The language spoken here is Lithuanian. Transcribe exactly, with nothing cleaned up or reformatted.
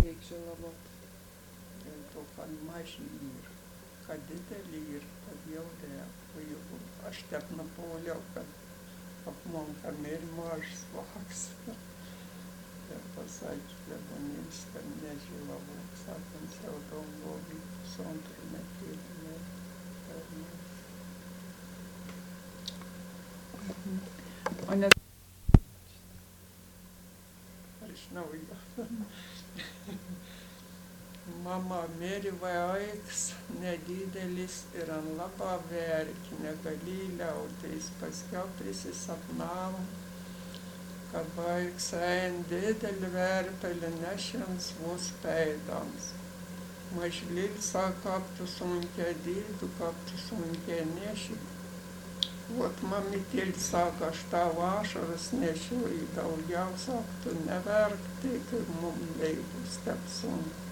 Eikš labo. Dėl to, kad maži ir, kad dideli ir, kad jaudē, jo aš tep napoliau, kad apmonka ir mažs vāks. Ja pasaki klebonim, kad nežilavo, sakant, jau dombovi sontru nekīrime. O ne... Aš naujo. Mama mėri vaiks, nedidelis ir ant labā verki, negalī ļauties. Paskiau prisisapnām, kad vaiks ēn dideli vērpeli nešiens vos pēdams. Mažlīd sāk aptu sunkia dīdu, kaptu sunkia neši. Ot mamītēļ sāk, aš tavu ašaras nešoju, daudzjau sāk, tu neverk, tik mums leibus tep sunki.